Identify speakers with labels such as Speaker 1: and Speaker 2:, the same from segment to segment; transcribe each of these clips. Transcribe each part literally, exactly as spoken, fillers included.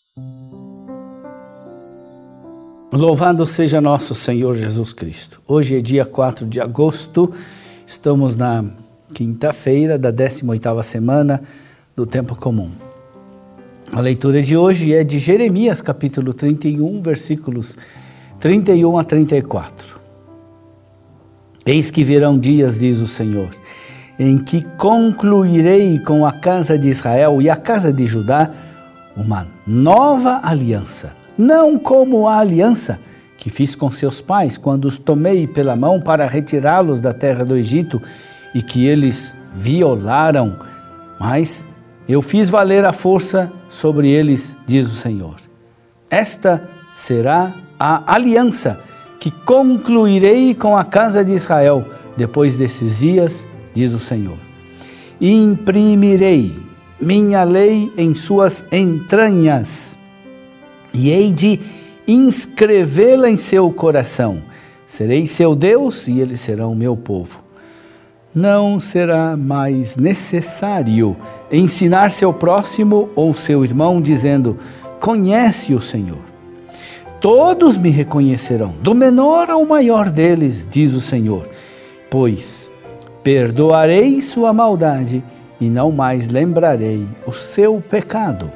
Speaker 1: Louvado seja nosso Senhor Jesus Cristo. Hoje é dia quatro de agosto, estamos na quinta-feira da décima oitava semana do Tempo Comum. A leitura de hoje é de Jeremias, capítulo trinta e um, versículos trinta e um a trinta e quatro. Eis que virão dias, diz o Senhor, em que concluirei com a casa de Israel e a casa de Judá uma nova aliança. Não como a aliança que fiz com seus pais, quando os tomei pela mão para retirá-los da terra do Egito e que eles violaram, mas eu fiz valer a força sobre eles, diz o Senhor. Esta será a aliança que concluirei com a casa de Israel depois desses dias, diz o Senhor. Imprimirei minha lei em suas entranhas e hei de inscrevê-la em seu coração. Serei seu Deus e eles serão meu povo. Não será mais necessário ensinar seu próximo ou seu irmão, dizendo, conhece o Senhor. Todos me reconhecerão, do menor ao maior deles, diz o Senhor, pois perdoarei sua maldade e não mais lembrarei o seu pecado.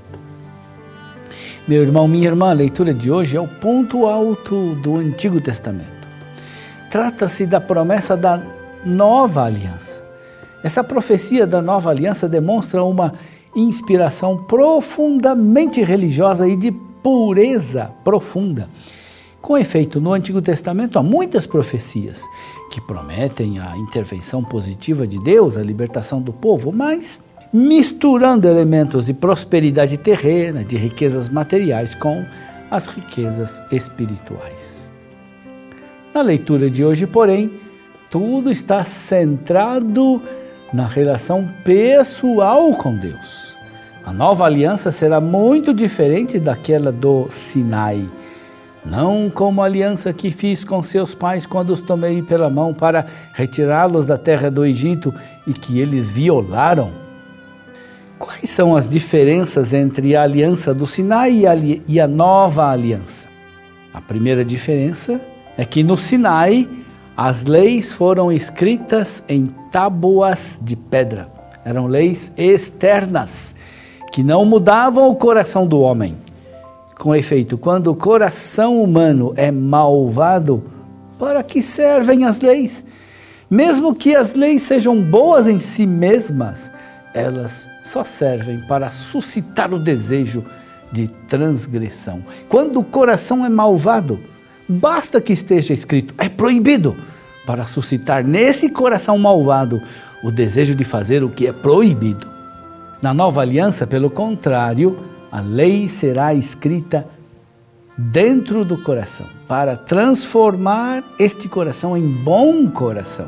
Speaker 1: Meu irmão, minha irmã, a leitura de hoje é o ponto alto do Antigo Testamento. Trata-se da promessa da nova aliança. Essa profecia da nova aliança demonstra uma inspiração profundamente religiosa e de pureza profunda. Com efeito, no Antigo Testamento há muitas profecias que prometem a intervenção positiva de Deus, a libertação do povo, mas misturando elementos de prosperidade terrena, de riquezas materiais com as riquezas espirituais. Na leitura de hoje, porém, tudo está centrado na relação pessoal com Deus. A nova aliança será muito diferente daquela do Sinai. Não como a aliança que fiz com seus pais quando os tomei pela mão para retirá-los da terra do Egito e que eles violaram. Quais são as diferenças entre a aliança do Sinai e a, e a nova aliança? A primeira diferença é que no Sinai as leis foram escritas em tábuas de pedra. Eram leis externas que não mudavam o coração do homem. Com efeito, quando o coração humano é malvado, para que servem as leis? Mesmo que as leis sejam boas em si mesmas, elas só servem para suscitar o desejo de transgressão. Quando o coração é malvado, basta que esteja escrito, é proibido, para suscitar nesse coração malvado o desejo de fazer o que é proibido. Na nova aliança, pelo contrário, a lei será escrita dentro do coração, para transformar este coração em bom coração.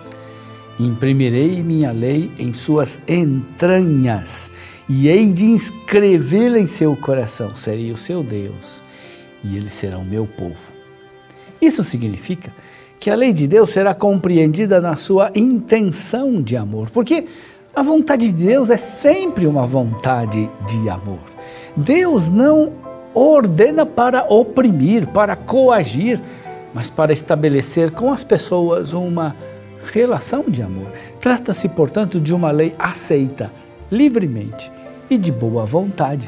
Speaker 1: Imprimirei minha lei em suas entranhas e hei de inscrevê-la em seu coração. Serei o seu Deus e eles serão meu povo. Isso significa que a lei de Deus será compreendida na sua intenção de amor, porque a vontade de Deus é sempre uma vontade de amor. Deus não ordena para oprimir, para coagir, mas para estabelecer com as pessoas uma relação de amor. Trata-se, portanto, de uma lei aceita livremente e de boa vontade.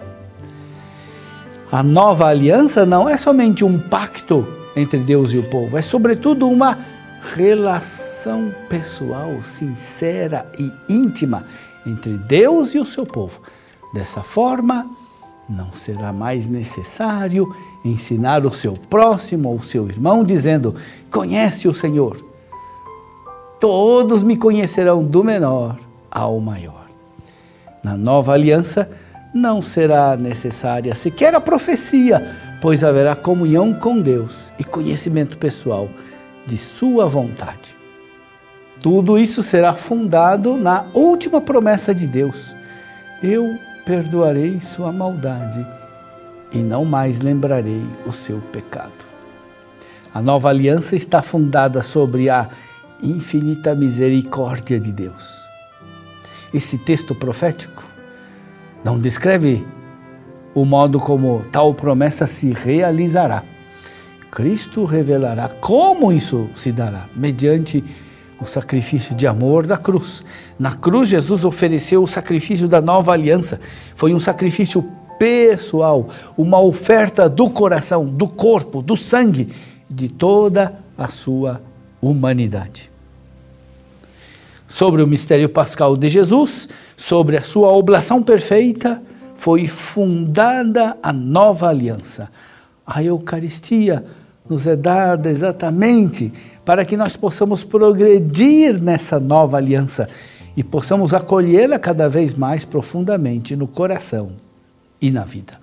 Speaker 1: A nova aliança não é somente um pacto entre Deus e o povo, é sobretudo uma relação pessoal, sincera e íntima entre Deus e o seu povo. Dessa forma, não será mais necessário ensinar o seu próximo ou o seu irmão, dizendo, conhece o Senhor. Todos me conhecerão do menor ao maior. Na nova aliança, não será necessária sequer a profecia, pois haverá comunhão com Deus e conhecimento pessoal de sua vontade. Tudo isso será fundado na última promessa de Deus. Eu perdoarei sua maldade e não mais lembrarei o seu pecado. A nova aliança está fundada sobre a infinita misericórdia de Deus. Esse texto profético não descreve o modo como tal promessa se realizará. Cristo revelará como isso se dará, mediante o sacrifício de amor da cruz. Na cruz, Jesus ofereceu o sacrifício da nova aliança. Foi um sacrifício pessoal, uma oferta do coração, do corpo, do sangue, de toda a sua humanidade. Sobre o mistério pascal de Jesus, sobre a sua oblação perfeita, foi fundada a nova aliança. A Eucaristia nos é dada exatamente para que nós possamos progredir nessa nova aliança e possamos acolhê-la cada vez mais profundamente no coração e na vida.